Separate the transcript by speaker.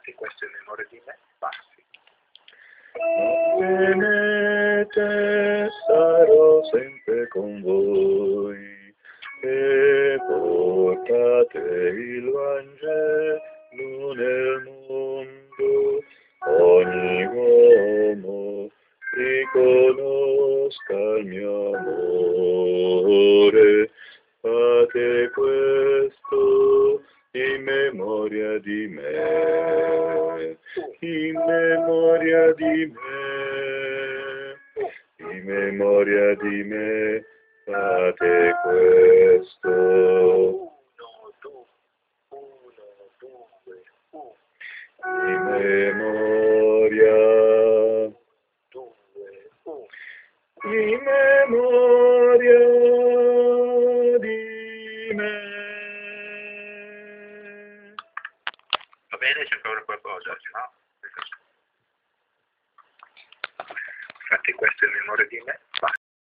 Speaker 1: Infatti questo è in memoria di me, passi.
Speaker 2: Venete, sarò sempre con voi, e portate il Vangelo nel mondo, ogni uomo riconosca il mio amore, fate questo in memoria di me, in memoria di me, in memoria di me, fate questo. In memoria, in memoria di me.
Speaker 1: Va bene, c'è ancora qualcosa, no? Infatti questo è in memoria di me,